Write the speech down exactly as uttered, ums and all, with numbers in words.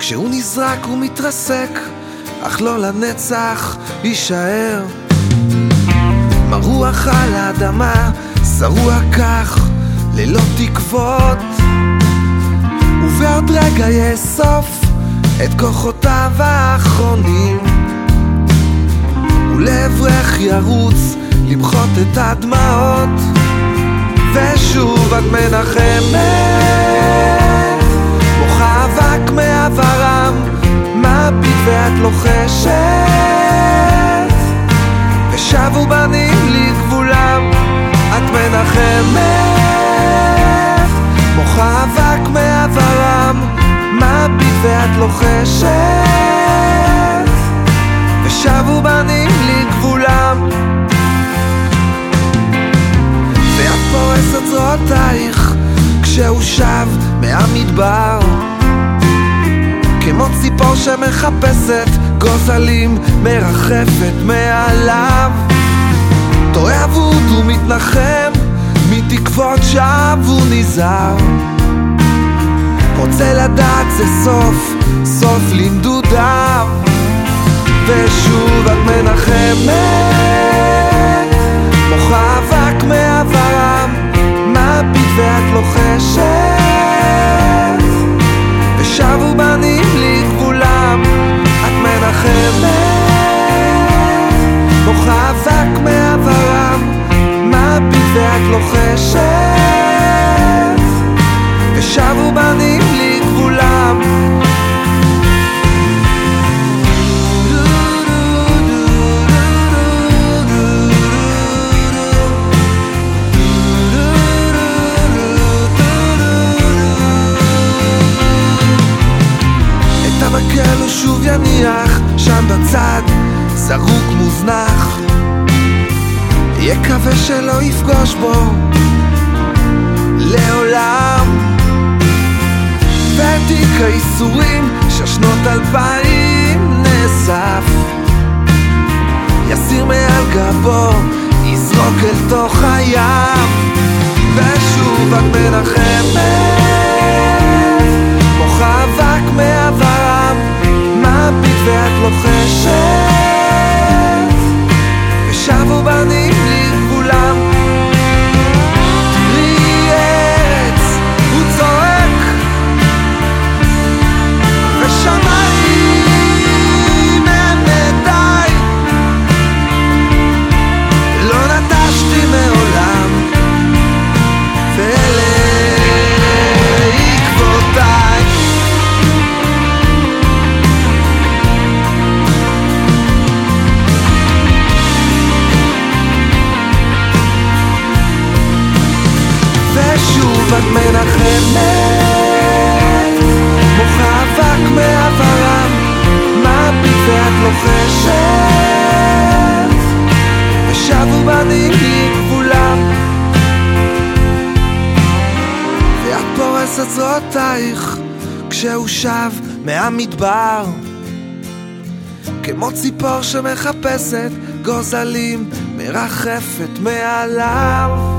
כשהוא נזרק הוא מתרסק, אך לא לנצח יישאר. מרוח על האדמה, שרוע כך, ללא תקוות, ובעוד רגע יאסוף את כוחותיו האחרונים, ולעברך ירוץ למחות את הדמעות. ושוב את מנחמת, מוחה אבק מעברם, מביט ואת לוחשת, ושבו בנים לגבולם. את מנחמת, מוחה אבק מעברם, מביט ואת לוחשת, ושבו בנים לגבולם. ואת פורסת זרועותייך כשהוא שב מהמדבר, כמו ציפור שמחפשת גוזלים, מרחפת מעליו. טועה אבוד ומתנחם, מתקוות שווא הוא נזהר, רוצה לדעת זה סוף, סוף לנדודיו. ושוב את מנחמת, מוחה אבק מעברם, מביט ואת לוחשת, ושבו בנים לגבולם. את מנחמת, מוחה אבק מעברם, מביט ואת לוחשת, ושבו בנים לגבולם. את המקל הוא שוב יניח שם בצד, זרוק מוזנח, יקווה שלא יפגוש בו לעולם. ותיק האיסורים של שנות אלפיים נאסף, יסיר מעל גבו, יזרוק אל תוך הים. ושוב את מנחמת, מוחה אבק מעברם, מביט ואת לוחשת, ושבו בנים לגבולם. תראי עץ, הוא צועק, ושמיים הם די, לא נטשתי מעולם, ואלה עקבותיי. ושוב את מנחמת, מוחה אבק מעברם, מביט ואת לוחשת, ושבו בנים לגבולם. ואת פורסת זרועותייך כשהוא שב מהמדבר, כמו ציפור שמחפשת גוזלים, מרחפת מעליו.